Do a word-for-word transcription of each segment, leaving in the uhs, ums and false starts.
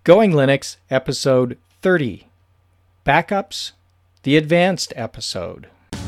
Going Linux, episode thirty. Backups, the advanced episode.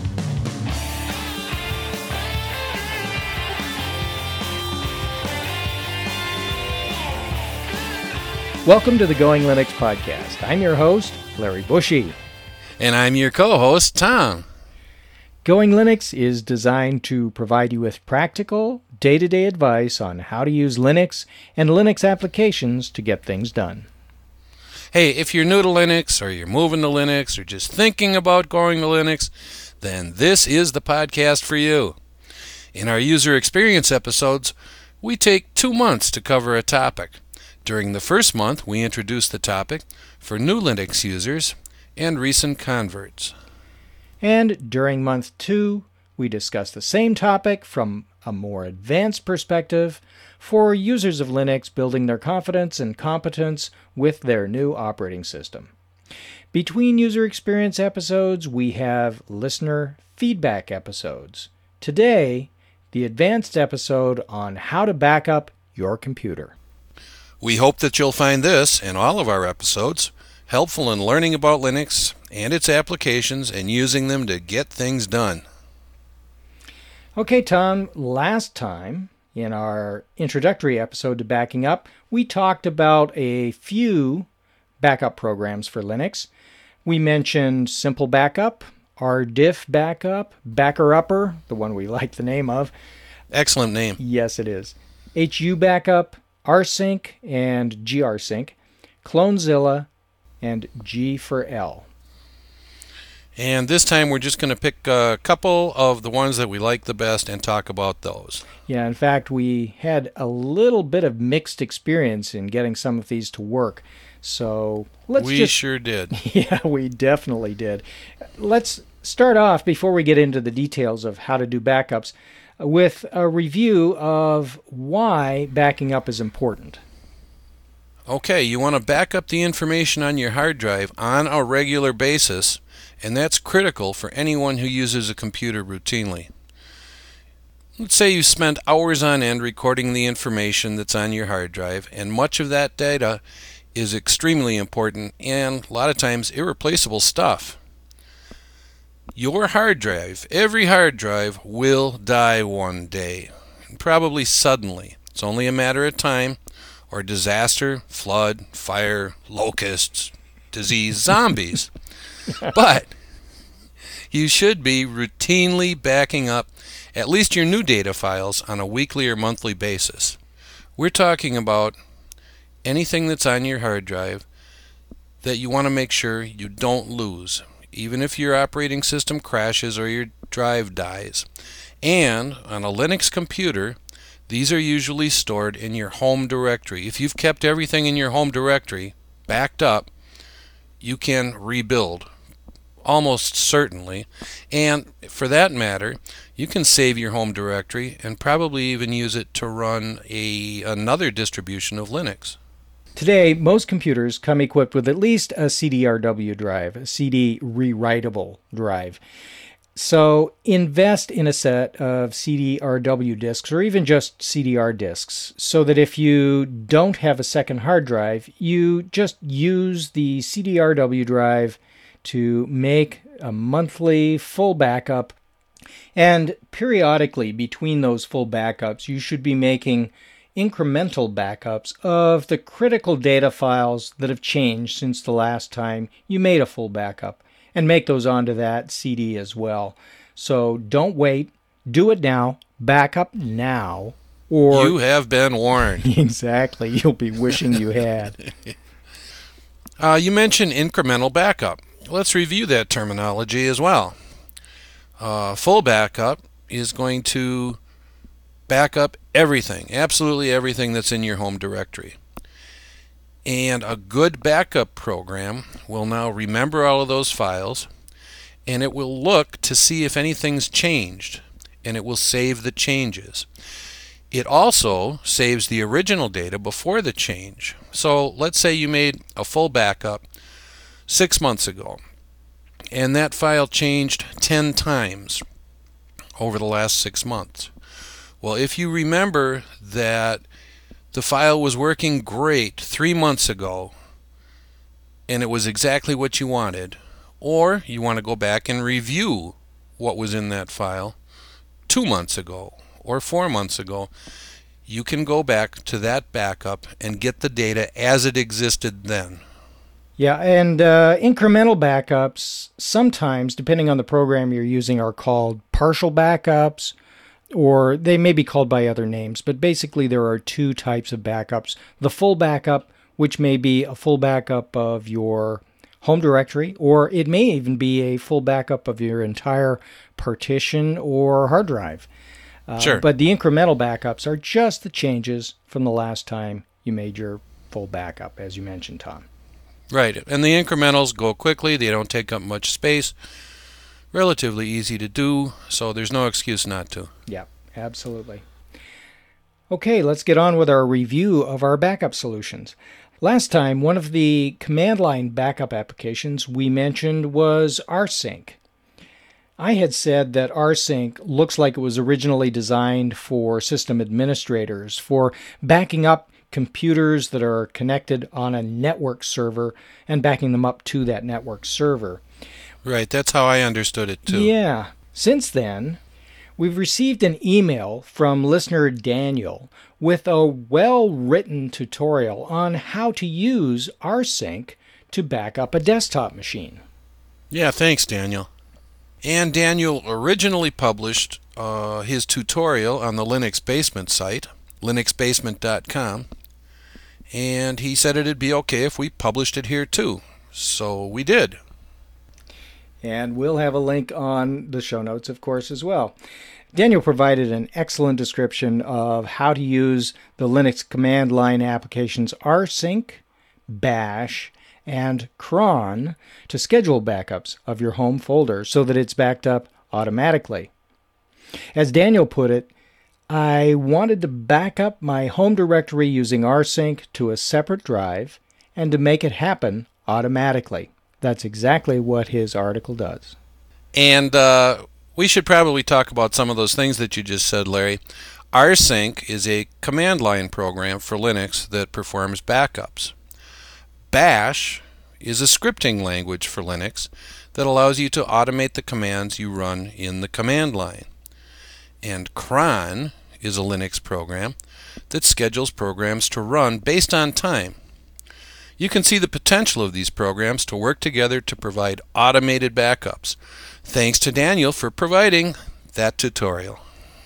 Welcome to the Going Linux podcast. I'm your host, Larry Bushy. And I'm your co-host, Tom. Going Linux is designed to provide you with practical, day-to-day advice on how to use Linux and Linux applications to get things done. Hey, if you're new to Linux, or you're moving to Linux, or just thinking about going to Linux, then this is the podcast for you. In our user experience episodes, we take two months to cover a topic. During the first month, we introduce the topic for new Linux users and recent converts. And during month two, we discuss the same topic from a more advanced perspective for users of Linux building their confidence and competence with their new operating system. Between user experience episodes, we have listener feedback episodes. Today, the advanced episode on how to back up your computer. We hope that you'll find this and all of our episodes helpful in learning about Linux and its applications and using them to get things done. Okay, Tom, last time in our introductory episode to backing up, we talked about a few backup programs for Linux. We mentioned Simple Backup, RDiff Backup, BackerUpper, the one we like the name of. Excellent name. Yes, it is. H U Backup, rsync, and grsync, Clonezilla, and G four L. And this time we're just going to pick a couple of the ones that we like the best and talk about those. Yeah, in fact, we had a little bit of mixed experience in getting some of these to work. So let's we just... sure did. Yeah, we definitely did. Let's start off, before we get into the details of how to do backups, with a review of why backing up is important. Okay, you want to back up the information on your hard drive on a regular basis, and that's critical for anyone who uses a computer routinely. Let's say you spent hours on end recording the information that's on your hard drive, and much of that data is extremely important and a lot of times irreplaceable stuff. Your hard drive, every hard drive, will die one day, probably suddenly. It's only a matter of time, or disaster, flood, fire, locusts, disease, zombies. But you should be routinely backing up at least your new data files on a weekly or monthly basis. We're talking about anything that's on your hard drive that you want to make sure you don't lose, even if your operating system crashes or your drive dies. And on a Linux computer, these are usually stored in your home directory. If you've kept everything in your home directory backed up, you can rebuild, almost certainly. And for that matter, you can save your home directory and probably even use it to run a another distribution of Linux. Today, most computers come equipped with at least a C D R W drive, a C D rewritable drive. So invest in a set of C D R W disks or even just C D R disks so that if you don't have a second hard drive, you just use the C D R W drive to make a monthly full backup. And periodically between those full backups, you should be making incremental backups of the critical data files that have changed since the last time you made a full backup, and make those onto that C D as well. So don't wait. Do it now. Back up now. Or you have been warned. Exactly. You'll be wishing you had. uh, you mentioned incremental backup. Let's review that terminology as well. Uh, full backup is going to back up everything, absolutely everything that's in your home directory. And a good backup program will now remember all of those files, and it will look to see if anything's changed, and it will save the changes. It also saves the original data before the change. So let's say you made a full backup six months ago, and that file changed ten times over the last six months. Well, if you remember that the file was working great three months ago, and it was exactly what you wanted, or you want to go back and review what was in that file two months ago or four months ago, you can go back to that backup and get the data as it existed then. Yeah, and uh, incremental backups, sometimes, depending on the program you're using, are called partial backups, or they may be called by other names, but basically there are two types of backups. The full backup, which may be a full backup of your home directory, or it may even be a full backup of your entire partition or hard drive. Uh, Sure. But the incremental backups are just the changes from the last time you made your full backup, as you mentioned, Tom. Right, and the incrementals go quickly, they don't take up much space, relatively easy to do, so there's no excuse not to. Yeah, absolutely. Okay, let's get on with our review of our backup solutions. Last time, one of the command line backup applications we mentioned was rsync. I had said that rsync looks like it was originally designed for system administrators, for backing up computers that are connected on a network server and backing them up to that network server. Right, that's how I understood it too. Yeah. Since then, we've received an email from listener Daniel with a well-written tutorial on how to use rsync to back up a desktop machine. Yeah, thanks, Daniel. And Daniel originally published uh, his tutorial on the Linux Basement site, linux basement dot com, and he said it'd be okay if we published it here too. So we did. And we'll have a link on the show notes, of course, as well. Daniel provided an excellent description of how to use the Linux command line applications rsync, bash, and cron to schedule backups of your home folder so that it's backed up automatically. As Daniel put it, I wanted to back up my home directory using rsync to a separate drive and to make it happen automatically. That's exactly what his article does. And uh, we should probably talk about some of those things that you just said, Larry. rsync is a command line program for Linux that performs backups. Bash is a scripting language for Linux that allows you to automate the commands you run in the command line. And cron is a Linux program that schedules programs to run based on time. You can see the potential of these programs to work together to provide automated backups. Thanks to Daniel for providing that tutorial.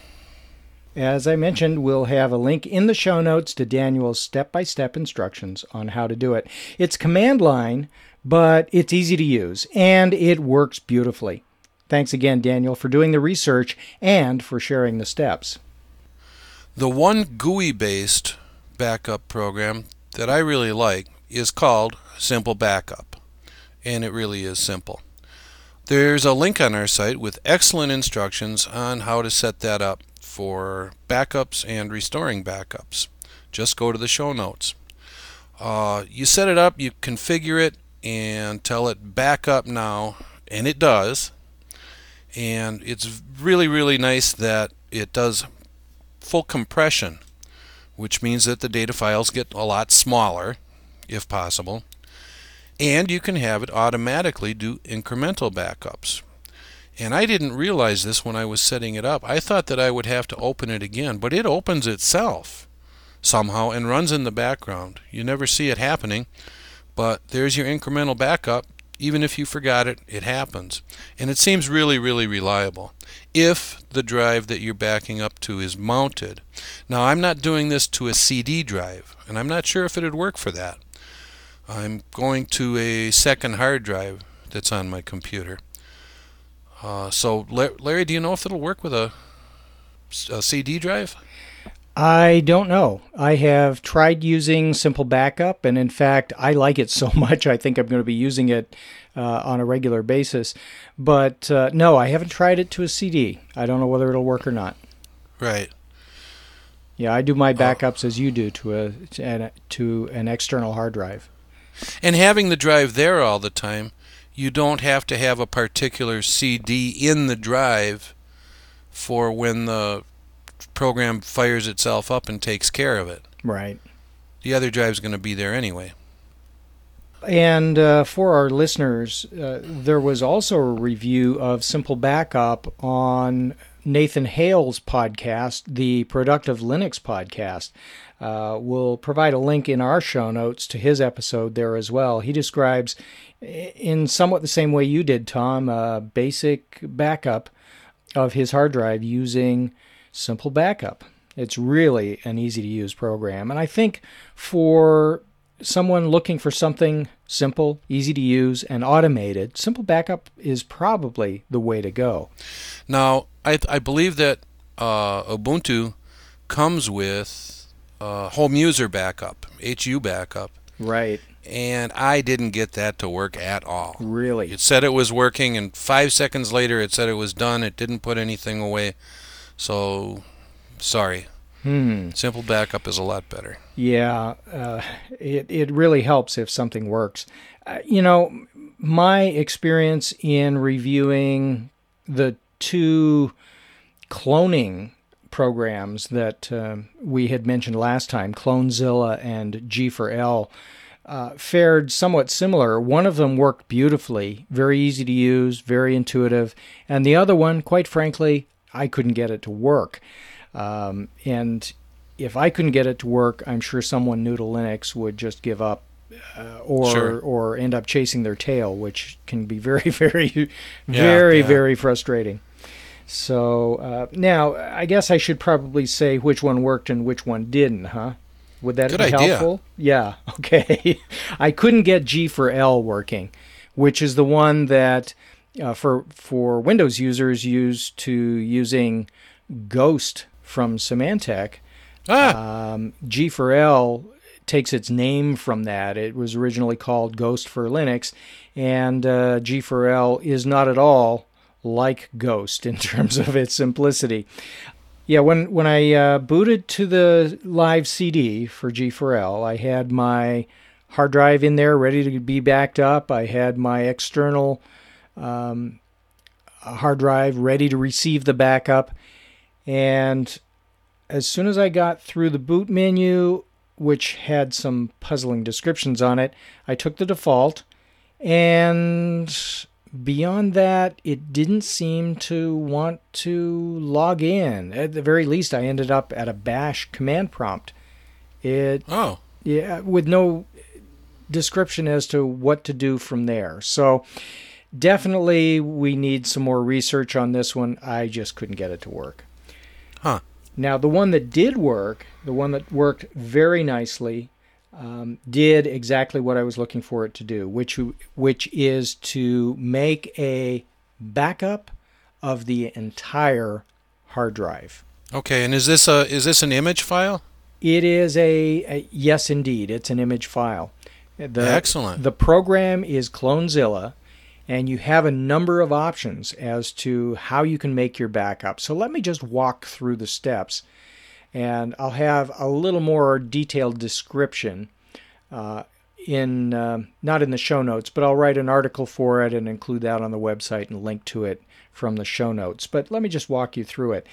As I mentioned, we'll have a link in the show notes to Daniel's step-by-step instructions on how to do it. It's command line, but it's easy to use, and it works beautifully. Thanks again, Daniel, for doing the research and for sharing the steps. The one G U I-based backup program that I really like is called Simple Backup, and it really is simple. There's a link on our site with excellent instructions on how to set that up for backups and restoring backups. Just go to the show notes. Uh, you set it up, you configure it, and tell it back up now, and it does. And it's really, really nice that it does full compression, which means that the data files get a lot smaller, if possible. And you can have it automatically do incremental backups. And I didn't realize this when I was setting it up. I thought that I would have to open it again, but it opens itself somehow and runs in the background. You never see it happening, but there's your incremental backup. Even if you forgot it, it happens. And it seems really, really reliable if the drive that you're backing up to is mounted. Now, I'm not doing this to a C D drive, and I'm not sure if it would work for that. I'm going to a second hard drive that's on my computer. Uh, so, Larry, do you know if it'll work with a, a C D drive? I don't know. I have tried using Simple Backup, and in fact, I like it so much I think I'm going to be using it uh, on a regular basis. But uh, no, I haven't tried it to a C D. I don't know whether it'll work or not. Right. Yeah, I do my backups oh. as you do to a to an, to an external hard drive. And having the drive there all the time, you don't have to have a particular C D in the drive for when the program fires itself up and takes care of it. Right. The other drive's going to be there anyway. And uh, for our listeners, uh, there was also a review of Simple Backup on Nathan Hale's podcast, the Productive Linux podcast. Uh, we'll provide a link in our show notes to his episode there as well. He describes, in somewhat the same way you did, Tom, a basic backup of his hard drive using Simple Backup. It's really an easy-to-use program. And I think for someone looking for something simple, easy to use, and automated, Simple Backup is probably the way to go. Now, I, I believe that uh, Ubuntu comes with uh, Home User Backup, H U Backup. Right. And I didn't get that to work at all. Really? It said it was working, and five seconds later it said it was done. It didn't put anything away. So, sorry. Hmm. Simple Backup is a lot better. Yeah, uh, it, it really helps if something works. Uh, you know, my experience in reviewing the two cloning programs that uh, we had mentioned last time, Clonezilla and G four L, uh, fared somewhat similar. One of them worked beautifully, very easy to use, very intuitive, and the other one, quite frankly, I couldn't get it to work. Um, and if I couldn't get it to work, I'm sure someone new to Linux would just give up uh, or Sure. or end up chasing their tail, which can be very, very, very, yeah. very frustrating. So uh, now, I guess I should probably say which one worked and which one didn't, huh? Would that Good be idea. helpful? Yeah, okay. I couldn't get G four L working, which is the one that uh, for for Windows users used to using Ghost from Symantec. Ah, Um, G four L takes its name from that. It was originally called Ghost for Linux, and uh, G four L is not at all like Ghost in terms of its simplicity. Yeah, when, when I uh, booted to the live C D for G four L, I had my hard drive in there ready to be backed up. I had my external um, hard drive ready to receive the backup. And as soon as I got through the boot menu, which had some puzzling descriptions on it, I took the default, and beyond that, it didn't seem to want to log in. At the very least, I ended up at a bash command prompt. It oh, yeah, with no description as to what to do from there. So definitely we need some more research on this one. I just couldn't get it to work. huh. Now, the one that did work, the one that worked very nicely, um, did exactly what I was looking for it to do, which which is to make a backup of the entire hard drive. Okay, and is this a is this an image file? It is a, a yes, indeed, it's an image file. The, Excellent. The program is Clonezilla, and you have a number of options as to how you can make your backup. So let me just walk through the steps, and I'll have a little more detailed description uh, in uh, not in the show notes, but I'll write an article for it and include that on the website and link to it from the show notes. But let me just walk you through it.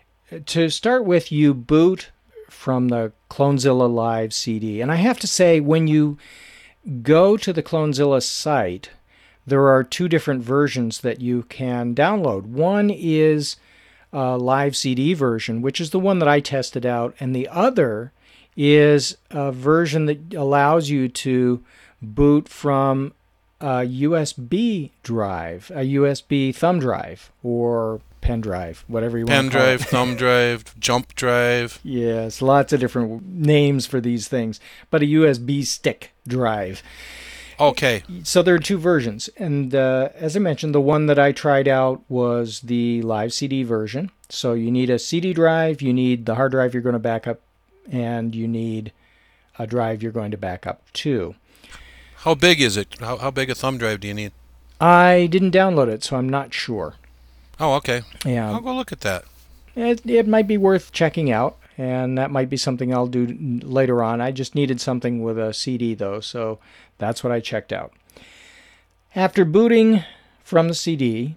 To start with, you boot from the Clonezilla Live C D. And I have to say, when you go to the Clonezilla site, there are two different versions that you can download. One is a live C D version, which is the one that I tested out, and the other is a version that allows you to boot from a U S B drive, a U S B thumb drive, or pen drive, whatever you Pen want to call drive, it. thumb drive, jump drive. Yes, lots of different names for these things, but a U S B stick drive. Okay. So there are two versions, and uh, as I mentioned, the one that I tried out was the live C D version. So you need a C D drive, you need the hard drive you're going to back up, and you need a drive you're going to back up to. How big is it? How, how big a thumb drive do you need? I didn't download it, so I'm not sure. Oh, okay. Yeah, I'll go look at that. it, it might be worth checking out, and that might be something I'll do later on. I just needed something with a C D, though, so that's what I checked out. After booting from the C D,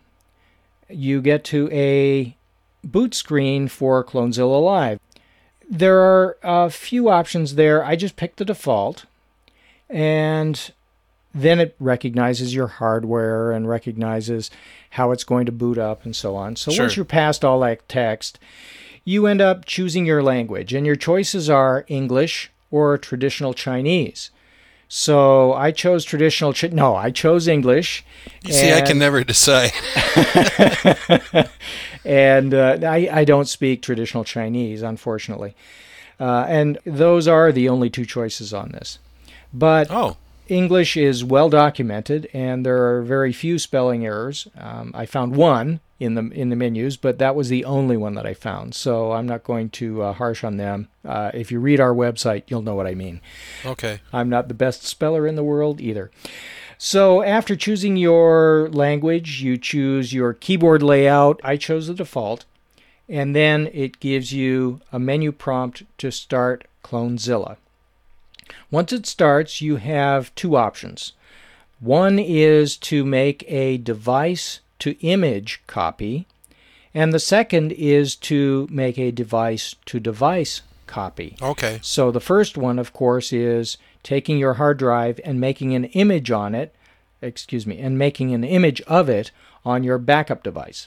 you get to a boot screen for Clonezilla Live. There are a few options there. I just picked the default, and then it recognizes your hardware and recognizes how it's going to boot up and so on. So Sure. once you're past all that text, you end up choosing your language, and your choices are English or traditional Chinese. So I chose traditional, Ch- no, I chose English. You see, I can never decide. and uh, I, I don't speak traditional Chinese, unfortunately. Uh, and those are the only two choices on this. But Oh, English is well documented, and there are very few spelling errors. Um, I found one in the in the menus, but that was the only one that I found. So I'm not going to uh, harsh on them. Uh, if you read our website, you'll know what I mean. okay. I'm not the best speller in the world either. So after choosing your language, you choose your keyboard layout. I chose the default. And then it gives you a menu prompt to start Clonezilla. Once it starts, you have two options. One is to make a device-to-image copy, and the second is to make a device-to-device copy. Okay. So the first one, of course, is taking your hard drive and making an image on it, excuse me, and making an image of it on your backup device.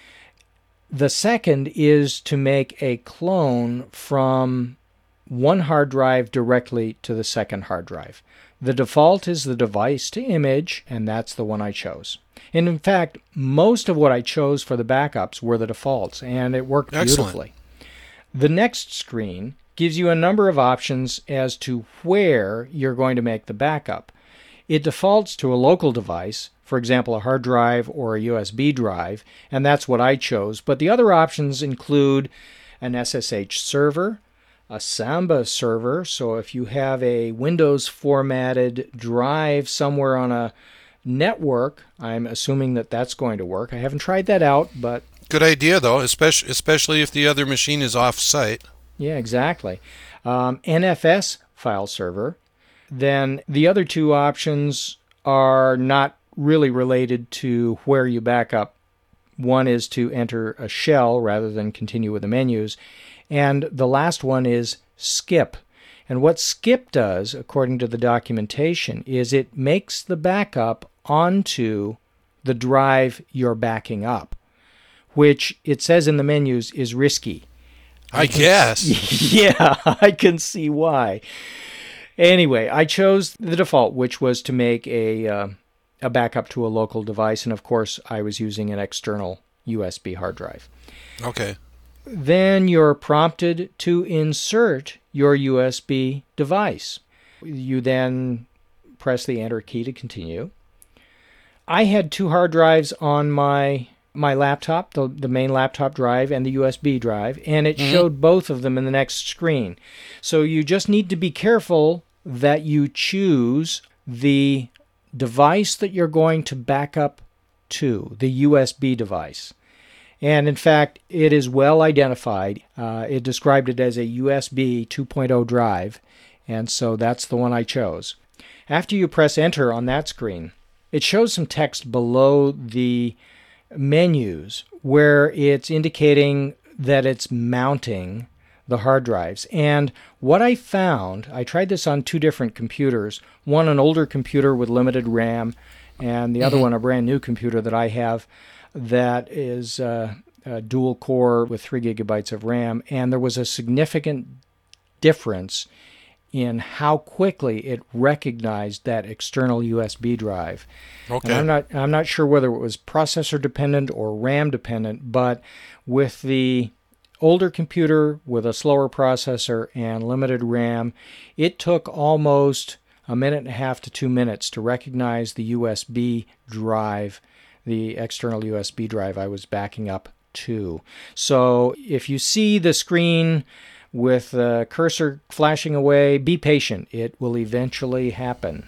The second is to make a clone from one hard drive directly to the second hard drive. The default is the device to image, and that's the one I chose. And in fact, most of what I chose for the backups were the defaults, and it worked Excellent. beautifully. The next screen gives you a number of options as to where you're going to make the backup. It defaults to a local device, for example, a hard drive or a U S B drive, and that's what I chose. But the other options include an S S H server, a Samba server, so if you have a Windows formatted drive somewhere on a network, I'm assuming that that's going to work. I haven't tried that out, but Good idea, though, especially especially if the other machine is off-site. yeah, exactly. Um, N F S file server. Then the other two options are not really related to where you back up. One is to enter a shell rather than continue with the menus. And the last one is skip. And what skip does, according to the documentation, is it makes the backup onto the drive you're backing up, which it says in the menus is risky. I guess. Yeah, I can see why. Anyway, I chose the default, which was to make a uh, a backup to a local device, and of course, I was using an external U S B hard drive. Okay. Then you're prompted to insert your U S B device. You then press the Enter key to continue. I had two hard drives on my my laptop, the, the main laptop drive and the U S B drive, and it mm-hmm. showed both of them in the next screen. So you just need to be careful that you choose the device that you're going to back up to, the U S B device. And in fact, it is well identified. Uh, it described it as a U S B two point oh drive, and so that's the one I chose. After you press Enter on that screen, it shows some text below the menus where it's indicating that it's mounting the hard drives. And what I found, I tried this on two different computers, one an older computer with limited RAM, and the mm-hmm. other one a brand new computer that I have that is uh, a dual core with three gigabytes of RAM, and there was a significant difference in how quickly it recognized that external U S B drive. Okay. And I'm not I'm not sure whether it was processor dependent or RAM dependent, but with the older computer with a slower processor and limited RAM, it took almost a minute and a half to two minutes to recognize the U S B drive, the external U S B drive I was backing up to. So if you see the screen with the cursor flashing away, be patient. It will eventually happen.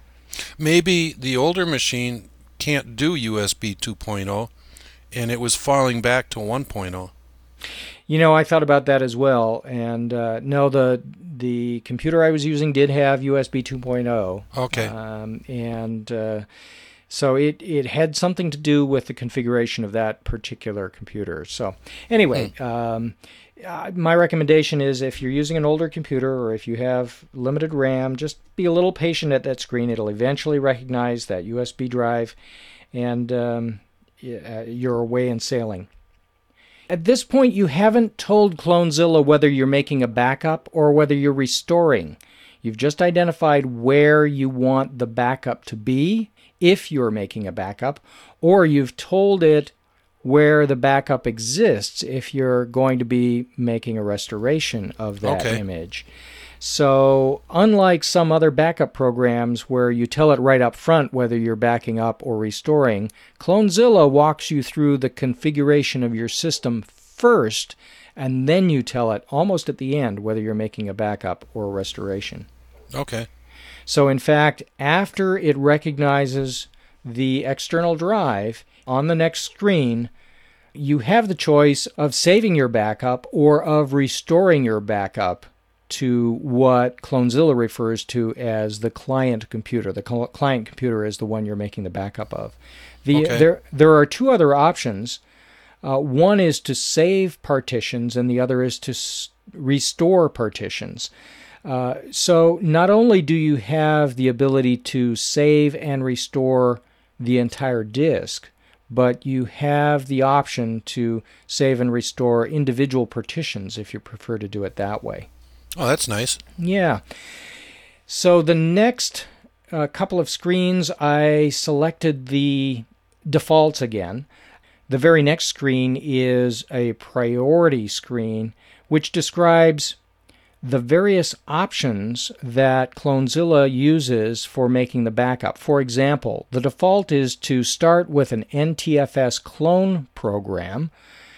Maybe the older machine can't do U S B two point oh, and it was falling back to one point oh. You know, I thought about that as well, and uh, no, the the computer I was using did have U S B two point oh. Okay. Um, and uh, so it, it had something to do with the configuration of that particular computer. So anyway, mm. um, Uh, my recommendation is if you're using an older computer or if you have limited RAM, just be a little patient at that screen. It'll eventually recognize that U S B drive, and um, you're away and sailing. At this point, you haven't told Clonezilla whether you're making a backup or whether you're restoring. You've just identified where you want the backup to be, if you're making a backup, or you've told it where the backup exists if you're going to be making a restoration of that Okay. image. So unlike some other backup programs where you tell it right up front whether you're backing up or restoring, Clonezilla walks you through the configuration of your system first, and then you tell it almost at the end whether you're making a backup or a restoration. Okay. So in fact, after it recognizes the external drive, on the next screen, you have the choice of saving your backup or of restoring your backup to what Clonezilla refers to as the client computer. The cl- client computer is the one you're making the backup of. The, Okay. There, there are two other options. Uh, one is to save partitions, and the other is to s- restore partitions. Uh, so not only do you have the ability to save and restore the entire disk, but you have the option to save and restore individual partitions if you prefer to do it that way. Oh, that's nice. Yeah. So the next uh, couple of screens, I selected the defaults again. The very next screen is a priority screen, which describes the various options that Clonezilla uses for making the backup. For example, the default is to start with an N T F S clone program,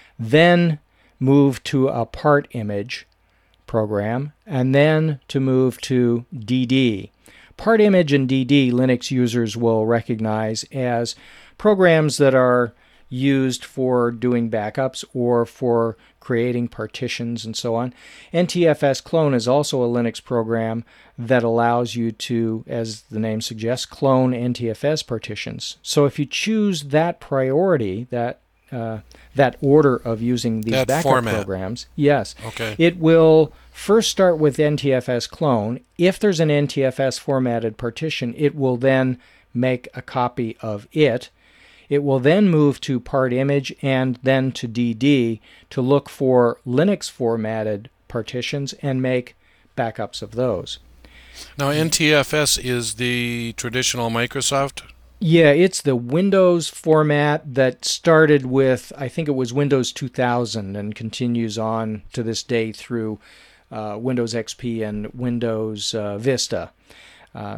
then move to a part image program, and then to move to D D. Part image and D D Linux users will recognize as programs that are used for doing backups or for creating partitions and so on. N T F S Clone is also a Linux program that allows you to, as the name suggests, clone N T F S partitions. So if you choose that priority, that uh, that order of using these That backup format. programs, yes, Okay. it will first start with N T F S Clone. If there's an N T F S formatted partition, it will then make a copy of it. It will then move to part image and then to D D to look for Linux formatted partitions and make backups of those. Now, N T F S is the traditional Microsoft? Yeah, it's the Windows format that started with, I think it was Windows two thousand, and continues on to this day through uh, Windows X P and Windows uh, Vista. Uh,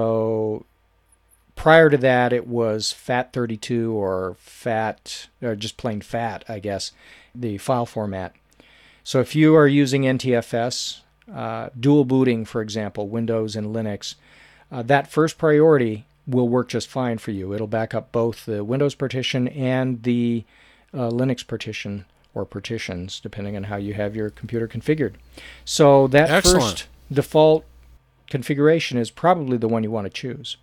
so prior to that, it was FAT thirty-two or FAT, or just plain FAT, I guess, the file format. So if you are using N T F S, uh, dual booting, for example, Windows and Linux, uh, that first priority will work just fine for you. It'll back up both the Windows partition and the uh, Linux partition, or partitions, depending on how you have your computer configured. So that Excellent. first default configuration is probably the one you want to choose.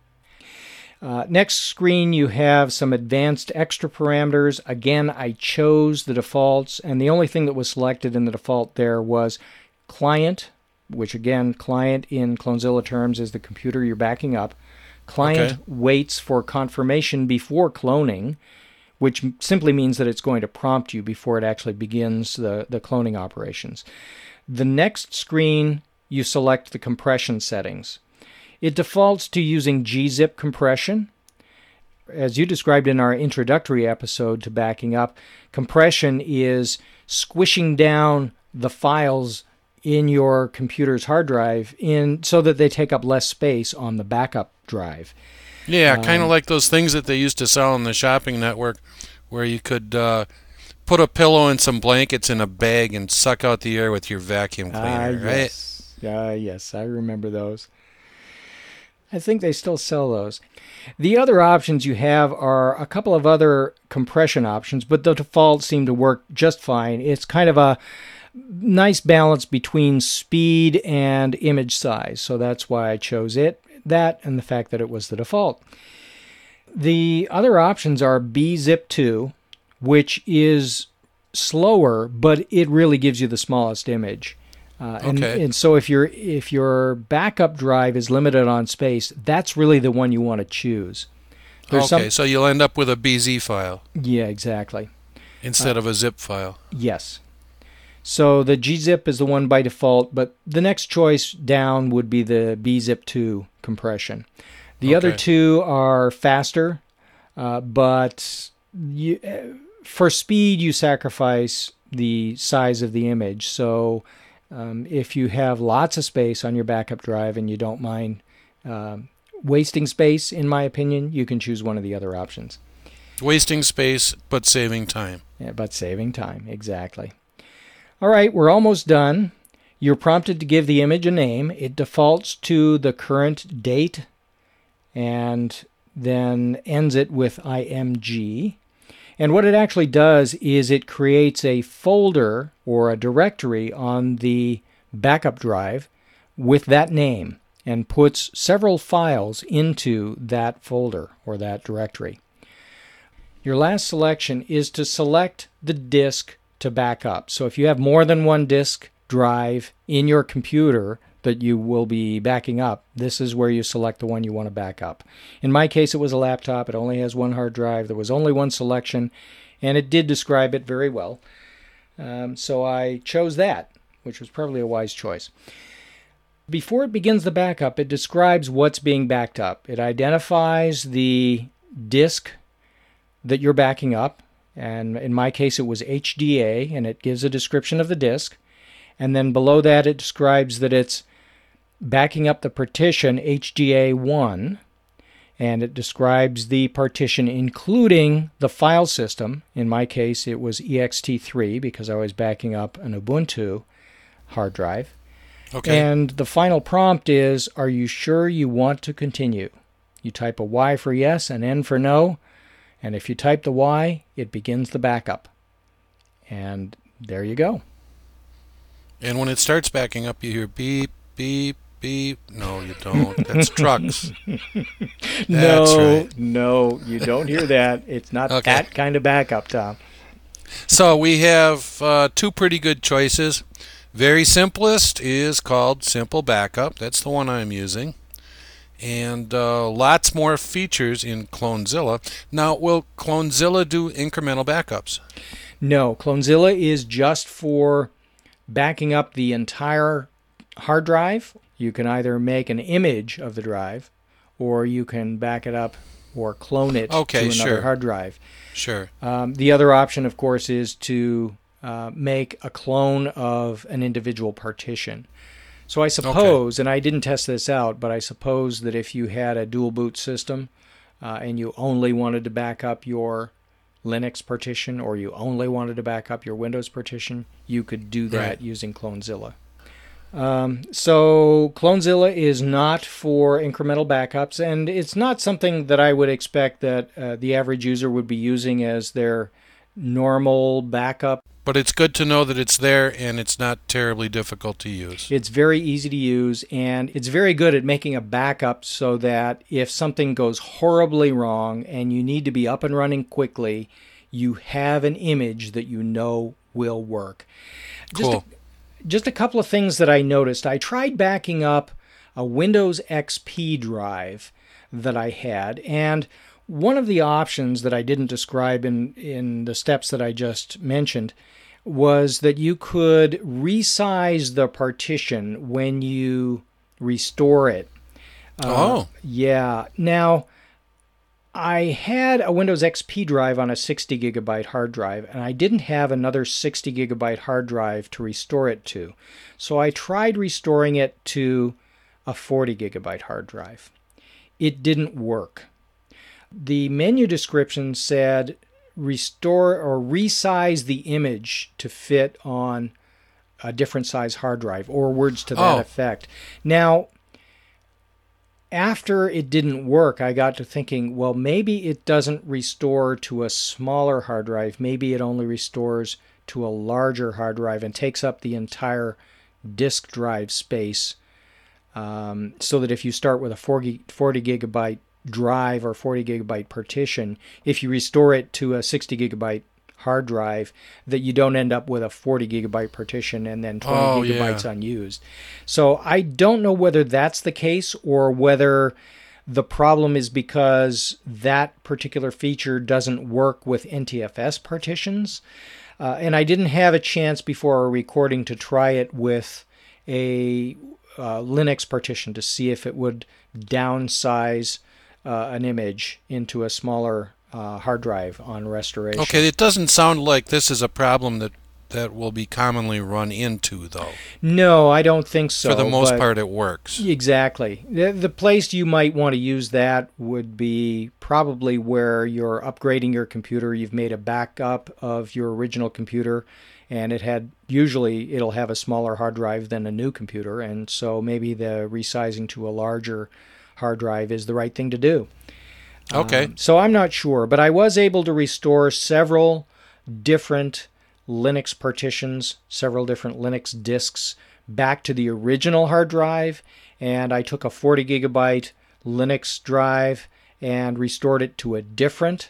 Uh, next screen, you have some advanced extra parameters. Again, I chose the defaults, and the only thing that was selected in the default there was client, which again, client in Clonezilla terms is the computer you're backing up. Client Okay. waits for confirmation before cloning, which m- simply means that it's going to prompt you before it actually begins the, the cloning operations. The next screen, you select the compression settings. It defaults to using gzip compression. As you described in our introductory episode to backing up, compression is squishing down the files in your computer's hard drive in so that they take up less space on the backup drive. Yeah, kind of Um, like those things that they used to sell on the shopping network where you could uh, put a pillow and some blankets in a bag and suck out the air with your vacuum Ah, cleaner, right? yes. Ah, yes, I remember those. I think they still sell those. The other options you have are a couple of other compression options, but the defaults seem to work just fine. It's kind of a nice balance between speed and image size, so that's why I chose it. That and the fact that it was the default. The other options are B zip two, which is slower, but it really gives you the smallest image. Uh, and, Okay. and so if your if your backup drive is limited on space, that's really the one you want to choose. There's Okay, some, so you'll end up with a B Z file yeah, exactly. instead Uh, of a zip file. Yes. So the gzip is the one by default, but the next choice down would be the B zip two compression. The other Okay. two are faster, uh, but you, uh, for speed you sacrifice the size of the image. So um, if you have lots of space on your backup drive and you don't mind um, wasting space, in my opinion, you can choose one of the other options. Wasting space, but saving time. Yeah, but saving time, exactly. All right, we're almost done. You're prompted to give the image a name. It defaults to the current date and then ends it with I M G. And what it actually does is it creates a folder or a directory on the backup drive with that name and puts several files into that folder or that directory. Your last selection is to select the disk to back up. So if you have more than one disk drive in your computer that you will be backing up, this is where you select the one you want to back up. In my case, it was a laptop. It only has one hard drive. There was only one selection, and it did describe it very well. Um, so I chose that, which was probably a wise choice. Before it begins the backup, it describes what's being backed up. It identifies the disk that you're backing up, and in my case it was H D A, and it gives a description of the disk, and then below that it describes that it's backing up the partition H D A one, and it describes the partition including the file system. In my case it was E X T three because I was backing up an Ubuntu hard drive. Okay. And the final prompt is, are you sure you want to continue? You type a Y for yes, an N for no, and if you type the Y, it begins the backup. And there you go. And when it starts backing up, you hear beep, beep, beep. No, you don't. That's trucks. That's no, right. no, you don't hear that. It's not Okay. that kind of backup, Tom. So we have uh, two pretty good choices. Very simplest is called Simple Backup. That's the one I'm using. And uh, lots more features in Clonezilla. Now, will Clonezilla do incremental backups? No, Clonezilla is just for backing up the entire hard drive. You can either make an image of the drive, or you can back it up or clone it Okay, to another sure. hard drive. Sure. Um, the other option, of course, is to uh, make a clone of an individual partition. So I suppose, and I didn't test this out, but I suppose that if you had a dual boot system uh, and you only wanted to back up your Linux partition, or you only wanted to back up your Windows partition, you could do that Right. using Clonezilla. Um, so Clonezilla is not for incremental backups, and it's not something that I would expect that uh, the average user would be using as their normal backup. But it's good to know that it's there and it's not terribly difficult to use. It's very easy to use, and it's very good at making a backup so that if something goes horribly wrong and you need to be up and running quickly, you have an image that you know will work. Just Cool. a, just a couple of things that I noticed. I tried backing up a Windows X P drive that I had, and one of the options that I didn't describe in, in the steps that I just mentioned was that you could resize the partition when you restore it. Uh, Oh. Yeah. Now, I had a Windows X P drive on a sixty gigabyte hard drive, and I didn't have another sixty gigabyte hard drive to restore it to. So I tried restoring it to a forty gigabyte hard drive. It didn't work. The menu description said restore or resize the image to fit on a different size hard drive, or words to that Oh. effect. Now, after it didn't work, I got to thinking, well, maybe it doesn't restore to a smaller hard drive. Maybe it only restores to a larger hard drive and takes up the entire disk drive space. Um, so that if you start with a forty gigabyte drive or forty gigabyte partition, if you restore it to a sixty gigabyte hard drive that you don't end up with a forty gigabyte partition and then twenty Oh, gigabytes yeah. unused. So I don't know whether that's the case or whether the problem is because that particular feature doesn't work with N T F S partitions. Uh, and I didn't have a chance before our recording to try it with a uh, Linux partition to see if it would downsize uh, an image into a smaller uh, hard drive on restoration. Okay, it doesn't sound like this is a problem that, that will be commonly run into, though. No, I don't think so. For the most but part, it works. Exactly. The, the place you might want to use that would be probably where you're upgrading your computer. You've made a backup of your original computer, and it had usually it'll have a smaller hard drive than a new computer, and so maybe the resizing to a larger hard drive is the right thing to do. Okay. Um, so I'm not sure, but I was able to restore several different Linux partitions, several different Linux disks back to the original hard drive, and I took a forty gigabyte Linux drive and restored it to a different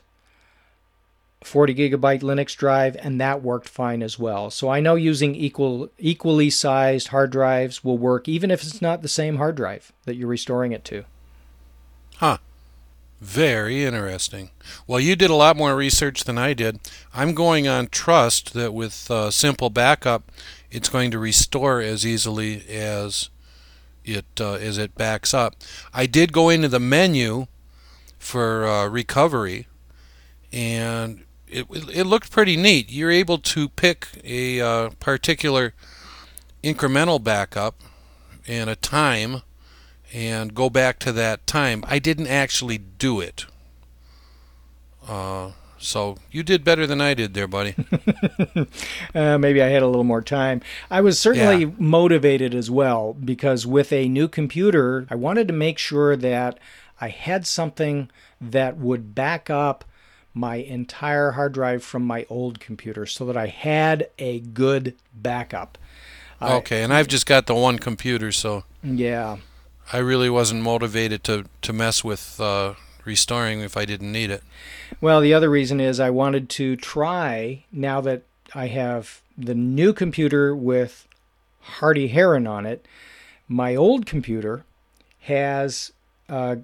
forty gigabyte Linux drive, and that worked fine as well. So I know using equal equally sized hard drives will work even if it's not the same hard drive that you're restoring it to. Huh. Very interesting. Well, you did a lot more research than I did. I'm going on trust that with uh, simple backup, it's going to restore as easily as it uh, as it backs up. I did go into the menu for uh, recovery, and it it looked pretty neat. You're able to pick a uh, particular incremental backup and a time, and go back to that time. I didn't actually do it. Uh, so you did better than I did there, buddy. uh, maybe I had a little more time. I was certainly Yeah. motivated as well because with a new computer, I wanted to make sure that I had something that would back up my entire hard drive from my old computer so that I had a good backup. I- Okay, and I've just got the one computer, so yeah. I really wasn't motivated to, to mess with uh, restoring if I didn't need it. Well, the other reason is I wanted to try, now that I have the new computer with Hardy Heron on it, my old computer has uh,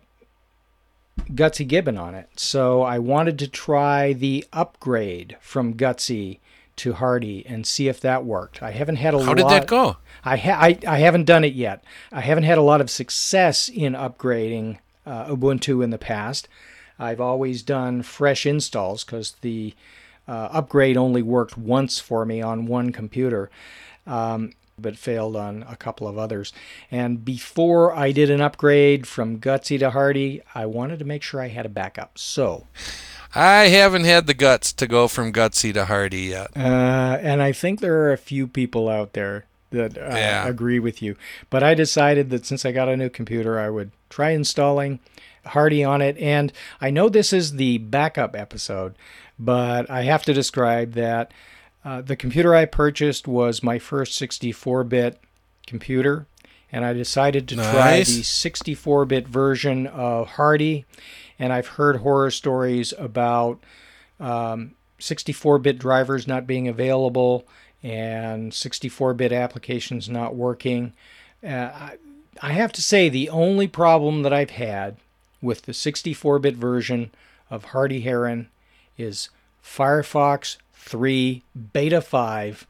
Gutsy Gibbon on it. So I wanted to try the upgrade from Gutsy to Hardy and see if that worked. I haven't had a lot. How did that go? I, ha- I I haven't done it yet. I haven't had a lot of success in upgrading uh, Ubuntu in the past. I've always done fresh installs because the uh, upgrade only worked once for me on one computer, um, but failed on a couple of others. And before I did an upgrade from Gutsy to Hardy, I wanted to make sure I had a backup. So, I haven't had the guts to go from Gutsy to Hardy yet. uh, and I think there are a few people out there that uh, Yeah. agree with you. But I decided that since I got a new computer, I would try installing Hardy on it. And I know this is the backup episode, but I have to describe that uh, the computer I purchased was my first sixty-four bit computer, and I decided to try Nice. the sixty-four bit version of Hardy. And I've heard horror stories about um, sixty-four bit drivers not being available and sixty-four bit applications not working. Uh, I, I have to say the only problem that I've had with the sixty-four bit version of Hardy Heron is Firefox three Beta five,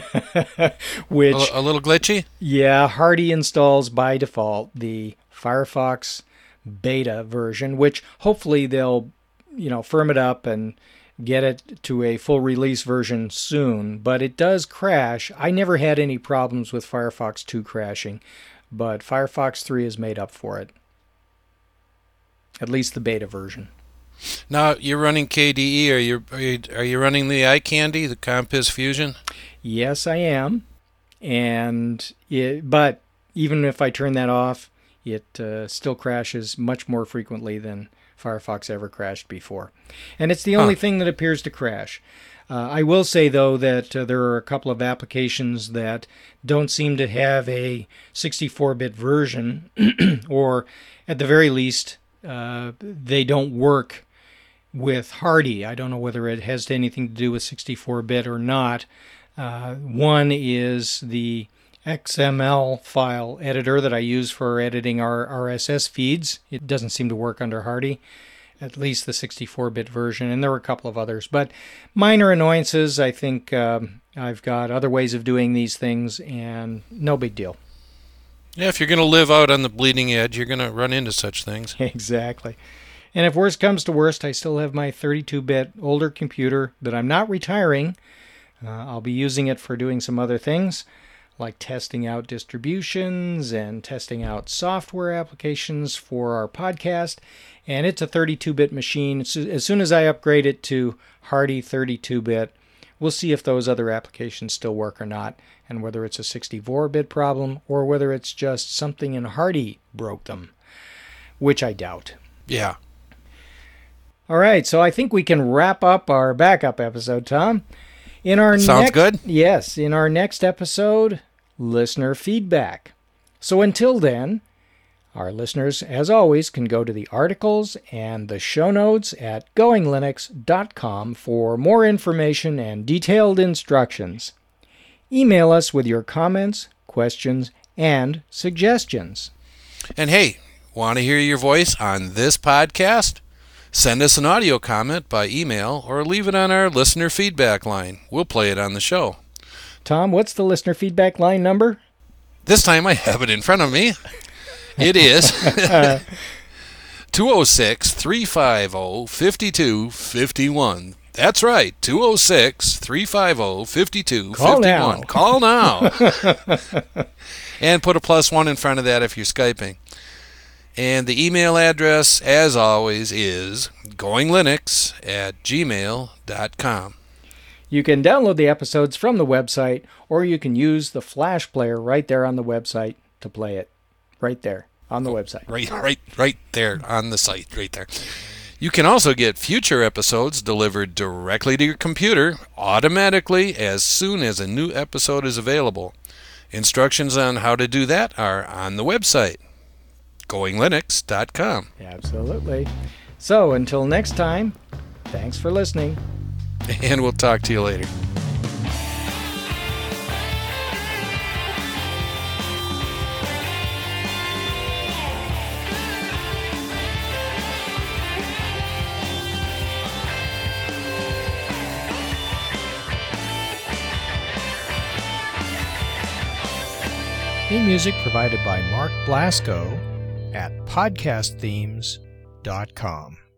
which, A, a little glitchy? yeah, Hardy installs by default the Firefox Beta version, which hopefully they'll, you know, firm it up and get it to a full release version soon, but it does crash. I never had any problems with Firefox two crashing, but Firefox three is made up for it. At least the beta version. Now, you're running K D E. Are you, are you, are you running the iCandy, the Compiz Fusion? Yes, I am. And it, but even if I turn that off, it uh, still crashes much more frequently than Firefox ever crashed before. And it's the only Huh. thing that appears to crash. Uh, I will say, though, that uh, there are a couple of applications that don't seem to have a sixty-four bit version, or at the very least, uh, they don't work with Hardy. I don't know whether it has anything to do with sixty-four bit or not. Uh, one is the X M L file editor that I use for editing our R S S feeds. It doesn't seem to work under Hardy, at least the sixty-four bit version, and there were a couple of others. But minor annoyances. I think um, I've got other ways of doing these things, and no big deal. Yeah, if you're going to live out on the bleeding edge, you're going to run into such things. Exactly. And if worst comes to worst, I still have my thirty-two bit older computer that I'm not retiring. Uh, I'll be using it for doing some other things, like testing out distributions and testing out software applications for our podcast. And it's a thirty-two bit machine. As soon as I upgrade it to Hardy thirty-two bit, we'll see if those other applications still work or not, and whether it's a sixty-four bit problem or whether it's just something in Hardy broke them, which I doubt. Yeah. All right, so I think we can wrap up our backup episode, Tom. In our Sounds next, good. Yes, in our next episode, listener feedback. So until then, our listeners, as always, can go to the articles and the show notes at going linux dot com for more information and detailed instructions. Email us with your comments, questions, and suggestions. And hey, want to hear your voice on this podcast? Send us an audio comment by email or leave it on our listener feedback line. We'll play it on the show. Tom, what's the listener feedback line number? This time I have it in front of me. It is two oh six, three five oh, five two five one. That's right, two oh six, three five oh, five two five one. Call now. Call now. And put a plus one in front of that if you're Skyping. And the email address, as always, is goinglinux at gmail dot com. You can download the episodes from the website, or you can use the Flash player right there on the website to play it. Right there on the oh, website. Right, right, right there on the site, right there. You can also get future episodes delivered directly to your computer automatically as soon as a new episode is available. Instructions on how to do that are on the website, going linux dot com. Absolutely. So until next time, thanks for listening. And we'll talk to you later. Theme music provided by Mark Blasco at podcast themes dot com.